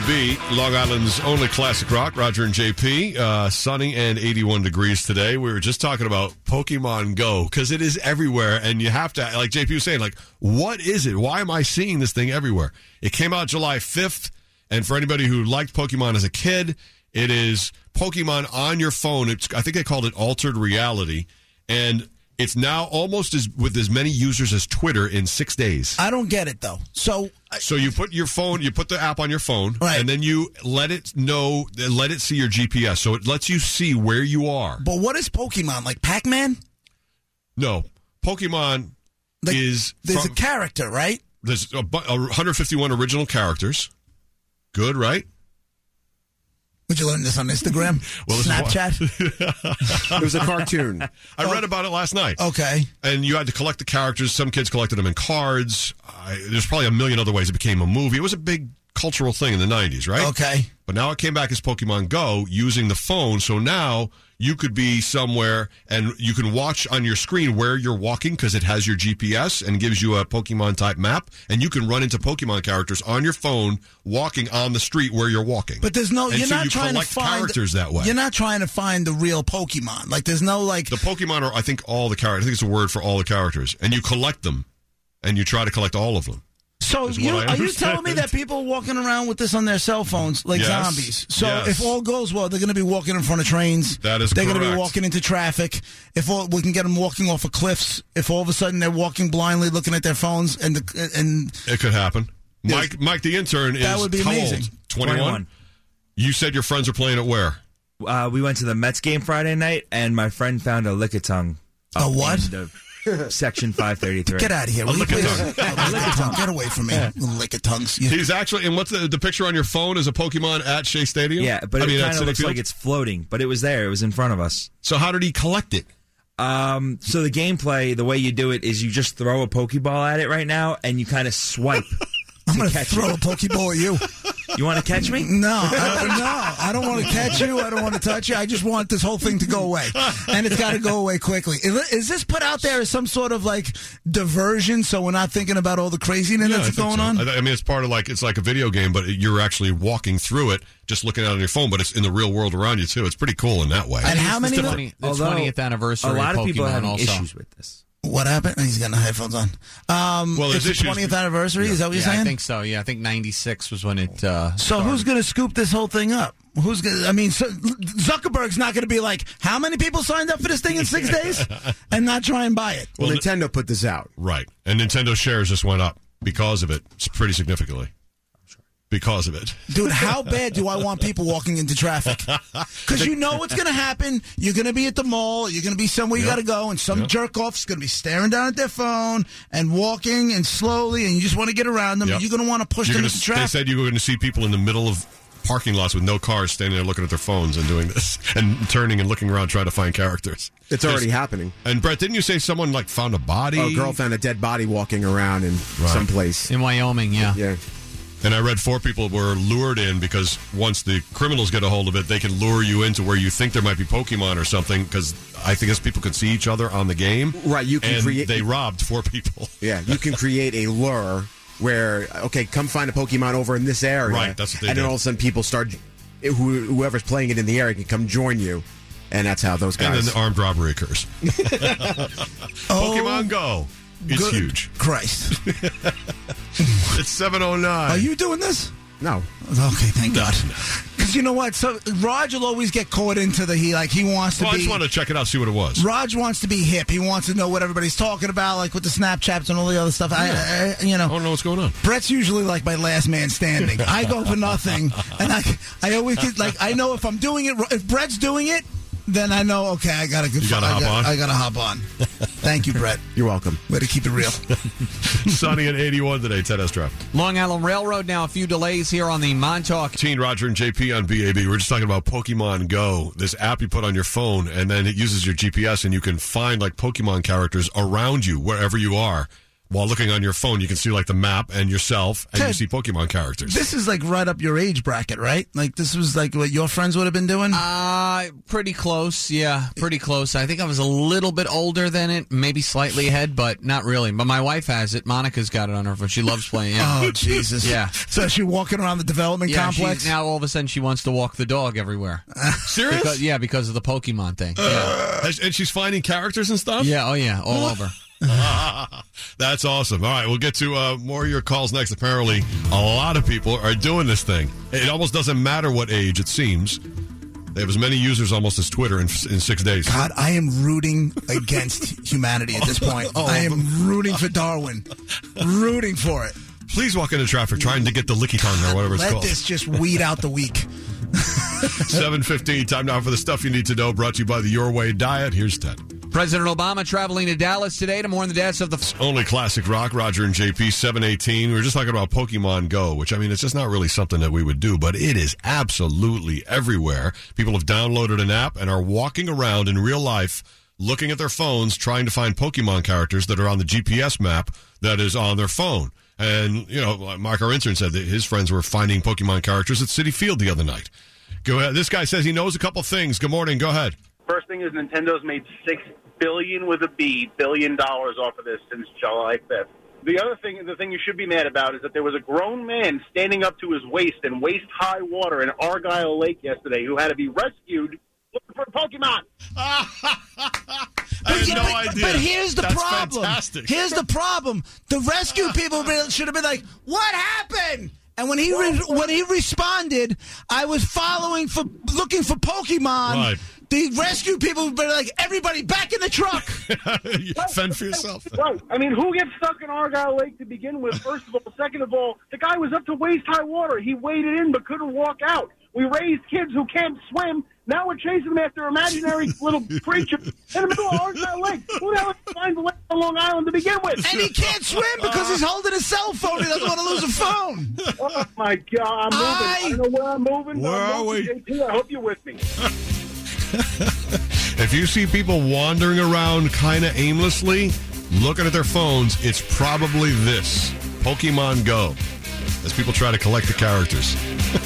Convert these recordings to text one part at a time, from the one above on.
BAB, Long Island's only classic rock. Roger and JP, sunny and 81 degrees today. We were just talking about Pokemon Go because it is everywhere, and you have to, like JP was saying, like, what is it? Why am I seeing this thing everywhere? It came out July 5th, and for anybody who liked Pokemon as a kid, it is Pokemon on your phone. I think they called it altered reality, and it's now almost with as many users as Twitter in 6 days. I don't get it, though. So you put the app on your phone, right, and then you let it see your GPS. So it lets you see where you are. But what is Pokemon? Like Pac-Man? No. Pokemon is... There's a character, right? There's 151 original characters. Good, right? Would you learn this on Instagram? Snapchat? It was a cartoon. I read about it last night. Okay. And you had to collect the characters. Some kids collected them in cards. There's probably a million other ways it became a movie. It was a big cultural thing in the 90s, right? Okay. But now it came back as Pokemon Go using the phone. So now you could be somewhere and you can watch on your screen where you're walking because it has your GPS and gives you a Pokemon-type map. And you can run into Pokemon characters on your phone walking on the street where you're walking. But there's no... You're not trying to find... characters that way. You're not trying to find the real Pokemon. Like, there's no, like... The Pokemon are, I think, all the characters. I think it's a word for all the characters. And you collect them. And you try to collect all of them. So are you telling me that people are walking around with this on their cell phones like zombies? So if all goes well, they're going to be walking in front of trains. That is They're correct. going to be walking into traffic. If we can get them walking off of cliffs, if all of a sudden they're walking blindly looking at their phones, and it could happen. Mike, the intern, that would be how amazing. old? 21? You said your friends are playing it where? We went to the Mets game Friday night, and my friend found a Lickitung. A what? Section 533. Get out of here. Lickitung. Get away from me. Lickitungs. He's actually, and what's the picture on your phone is a Pokemon at Shea Stadium? Yeah, but it kind of looks like it's floating, but it was there. It was in front of us. So how did he collect it? So the gameplay, the way you do it is you just throw a Pokeball at it right now, and you kind of swipe. I'm going to throw a Pokeball at you. You want to catch me? No, I don't want to catch you. I don't want to touch you. I just want this whole thing to go away, and it's got to go away quickly. Is this put out there as some sort of like diversion, so we're not thinking about all the craziness that's going on? I mean, it's part of it's like a video game, but you're actually walking through it, just looking at it on your phone, but it's in the real world around you too. It's pretty cool in that way. And how many? The 20th anniversary. A lot of people have also. issues with this. What happened? He's got no headphones on. It's the 20th anniversary. Is that what you're saying? I think so. Yeah, I think 96 was when it. So who's going to scoop this whole thing up? Who's going? I mean, Zuckerberg's not going to be like, how many people signed up for this thing in 6 days, and not try and buy it. Well, Nintendo put this out, right? And Nintendo shares just went up because of it, pretty significantly. Because of it. Dude, how bad do I want people walking into traffic? Because you know what's going to happen. You're going to be at the mall. You're going to be somewhere you got to go, and some jerk-off's going to be staring down at their phone and walking and slowly, and you just want to get around them. And you're going to want to push them into traffic. They said you were going to see people in the middle of parking lots with no cars standing there looking at their phones and doing this and turning and looking around trying to find characters. It's already happening. And Brett, didn't you say someone found a body? Oh, a girl found a dead body walking around in some place. In Wyoming, yeah. And I read 4 people were lured in because once the criminals get a hold of it, they can lure you into where you think there might be Pokemon or something because I think people can see each other on the game. Right, you can create... They robbed 4 people. Yeah, you can create a lure where, okay, come find a Pokemon over in this area. Right, that's what they do. And then all of a sudden people start... Whoever's playing it in the area can come join you. And that's how those guys... And then the armed robbery occurs. Pokemon Go. It's huge. Christ. It's 7:09. Are you doing this? No. Okay, thank God. Because you know what? So Raj will always get caught into he wants to be... I just want to check it out, see what it was. Raj wants to be hip. He wants to know what everybody's talking about, like with the Snapchats and all the other stuff. I don't know what's going on. Brett's usually like my last man standing. I go for nothing. And I always get, I know if I'm doing it, if Brett's doing it, then I know, okay, I got to hop on. Thank you, Brett. You're welcome. Way to keep it real. Sunny at 81 today, Ted S. traffic. Long Island Railroad, now a few delays here on the Montauk. Teen Roger and JP on BAB. We're just talking about Pokemon Go, this app you put on your phone, and then it uses your GPS, and you can find Pokemon characters around you, wherever you are. while looking on your phone, you can see like the map and yourself, and Ted, you see Pokemon characters. This is like right up your age bracket, right? Like this was like what your friends would have been doing? Pretty close, yeah, pretty close. I think I was a little bit older than it, maybe slightly ahead, but not really. But my wife has it. Monica's got it on her phone. She loves playing it. Oh, Jesus. Yeah. So she's walking around the development complex? Now all of a sudden she wants to walk the dog everywhere. Serious? Because of the Pokemon thing. Yeah. And she's finding characters and stuff? Yeah, oh yeah, all over. That's awesome. All right, we'll get to more of your calls next. Apparently, a lot of people are doing this thing. It almost doesn't matter what age, it seems. They have as many users almost as Twitter in 6 days. God, I am rooting against humanity at this point. I am rooting for Darwin. Rooting for it. Please walk into traffic trying to get the licky tongue or whatever it's called. Let this just weed out the week. 7:15, time now for the stuff you need to know, brought to you by the Your Way Diet. Here's Ted. President Obama traveling to Dallas today to mourn the deaths of the... Only classic rock, Roger and JP, 7:18. We were just talking about Pokemon Go, which, I mean, it's just not really something that we would do, but it is absolutely everywhere. People have downloaded an app and are walking around in real life looking at their phones trying to find Pokemon characters that are on the GPS map that is on their phone. And, you know, Mark, our intern, said that his friends were finding Pokemon characters at Citi Field the other night. Go ahead. This guy says he knows a couple things. Good morning. Go ahead. First thing is Nintendo's made $6 billion off of this since July 5th. The other thing, the thing you should be mad about is that there was a grown man standing up to his waist in waist-high water in Argyle Lake yesterday who had to be rescued looking for Pokemon. I had no idea. But here's the That's problem. Fantastic. Here's the problem. The rescue people should have been like, "What happened?" And when he responded, I was looking for Pokemon. Right. The rescue people would be like, "Everybody back in the truck." Fend for yourself. Right. I mean, who gets stuck in Argyle Lake to begin with, first of all? Second of all, the guy was up to waist-high water. He waded in but couldn't walk out. We raised kids who can't swim. Now we're chasing them after imaginary little creatures in the middle of Argyle Lake. Who the hell finds a lake on Long Island to begin with? And he can't swim because he's holding a cell phone. He doesn't want to lose a phone. Oh, my God. I'm moving. I don't know where I'm moving. Where are we? JP, I hope you're with me. If you see people wandering around kind of aimlessly, looking at their phones, it's probably this. Pokemon Go. As people try to collect the characters.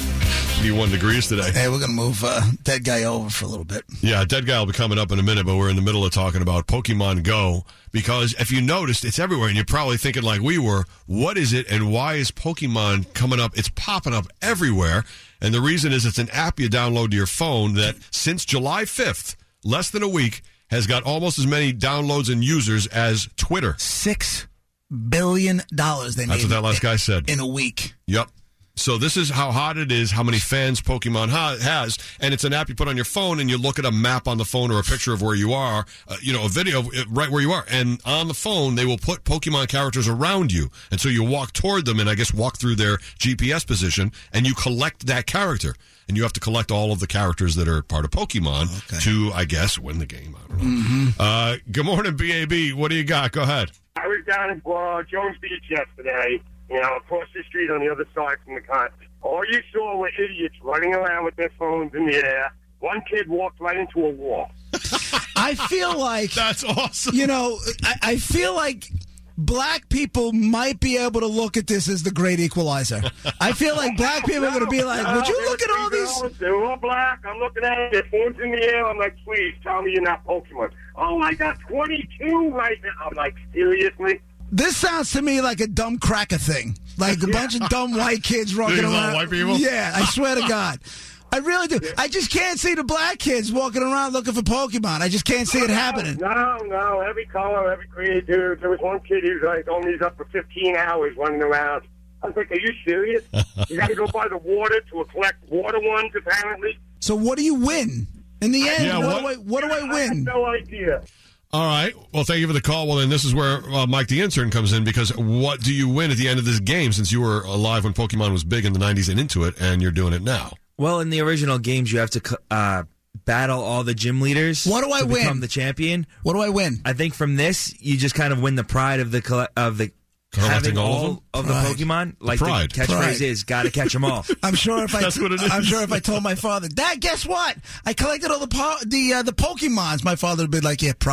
81 degrees today. Hey, we're going to move Dead Guy over for a little bit. Yeah, Dead Guy will be coming up in a minute, but we're in the middle of talking about Pokemon Go because if you noticed, it's everywhere, and you're probably thinking like we were, what is it and why is Pokemon coming up? It's popping up everywhere, and the reason is it's an app you download to your phone that since July 5th, less than a week, has got almost as many downloads and users as Twitter. $6 billion they made. That's what that last guy said. In a week. Yep. So this is how hot it is, how many fans Pokemon has, and it's an app you put on your phone, and you look at a map on the phone or a picture of where you are, a video right where you are, and on the phone they will put Pokemon characters around you, and so you walk toward them and I guess walk through their GPS position, and you collect that character, and you have to collect all of the characters that are part of Pokemon to, I guess, win the game. I don't know. Mm-hmm. Good morning, BAB. What do you got? Go ahead. I was down at Jones Beach yesterday. You know, across the street on the other side from the con. All you saw were idiots running around with their phones in the air. One kid walked right into a wall. I feel like... That's awesome. You know, I feel like black people might be able to look at this as the great equalizer. I feel like black people are going to be like, would you look at all these... They're all black. I'm looking at it. Their phones in the air. I'm like, please, tell me you're not Pokemon. Oh, I got 22 right now. I'm like, seriously? This sounds to me like a dumb cracker thing. Like a bunch of dumb white kids walking around. White people? Yeah, I swear to God. I really do. I just can't see the black kids walking around looking for Pokemon. I just can't see it happening. No. Every color, every creator. There was one kid who's like, he's up for 15 hours running around. I was like, are you serious? You got to go by the water to collect water ones, apparently. So what do you win? In the end, Yeah, what do I win? I have no idea. All right. Well, thank you for the call. Well, then this is where Mike the intern comes in because what do you win at the end of this game since you were alive when Pokemon was big in the 90s and into it, and you're doing it now? Well, in the original games, you have to battle all the gym leaders. What do I win? Become the champion. What do I win? I think from this, you just kind of win the pride of the Collecting having all of the Pokemon. Like pride. the catchphrase is, gotta catch them all. I'm sure if That's what it is. I'm sure if I told my father, Dad, guess what? I collected all the Pokemons. My father would be like, yeah, pride.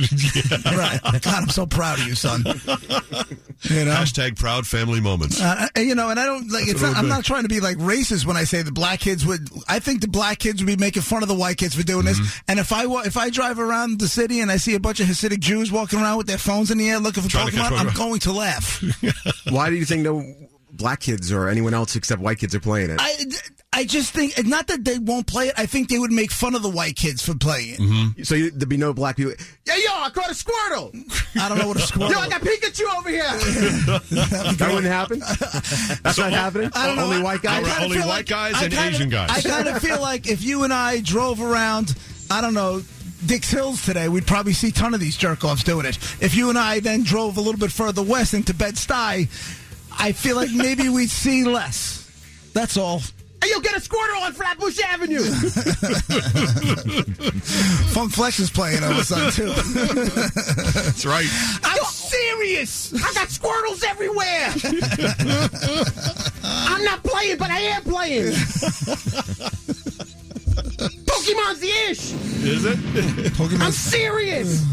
Right. God, I'm so proud of you, son. You know? Hashtag proud family moments. You know, and I don't like. It's not, I'm not trying to be like racist when I say the black kids would. I think the black kids would be making fun of the white kids for doing this. And if I drive around the city and I see a bunch of Hasidic Jews walking around with their phones in the air looking for Trying to catch Pokemon, I'm Pokemon. going to laugh. Why do you think no black kids or anyone else except white kids are playing it? I just think, not that they won't play it, I think they would make fun of the white kids for playing it. So there'd be no black people. Yo, I caught a Squirtle. I don't know what a squirrel. Yo, I got Pikachu over here. That wouldn't happen. That's not happening. I don't know. Only white guys. I Only feel white guys I and kinda- Asian guys. I kind of feel like if you and I drove around, I don't know, Dix Hills today, we'd probably see a ton of these jerk-offs doing it. If you and I then drove a little bit further west into Bed-Stuy, I feel like maybe we'd see less. That's all. Hey, yo, get a Squirtle on Flatbush Avenue. Funk Flex is playing on the side, too. That's right. I'm serious. I got Squirtles everywhere. I'm not playing, but I am playing. Pokemon's the ish. Is it? I'm serious.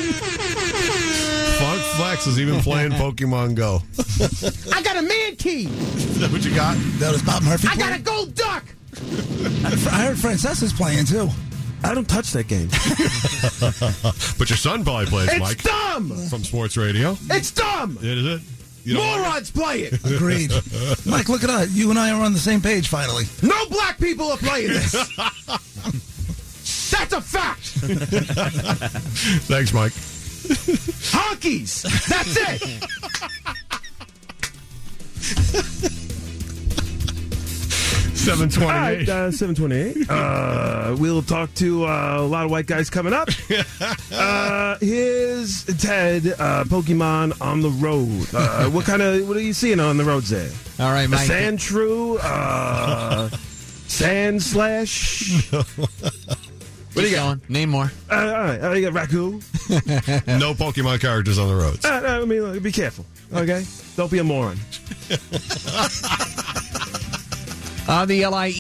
Funk Flex is even playing Pokemon Go. I got a man key. Is that what you got? That was Bob Murphy I got playing? a gold duck. I heard Francesa's playing, too. I don't touch that game. But your son probably plays, It's Mike, dumb. from Sports Radio. It's dumb. Is it? You don't like it? Morons play it. Agreed. Mike, look at us. You and I are on the same page, finally. No black people are playing this. That's a fact. Thanks, Mike. Honkies. That's it. 728. 728. We'll talk to a lot of white guys coming up. Here's Ted, Pokemon on the road. What are you seeing on the roads there? All right, A Mike. sand true, sand slash. What are you going? Name more. All right, you got raccoon. No Pokemon characters on the roads. I mean, be careful, okay? Don't be a moron. The LIE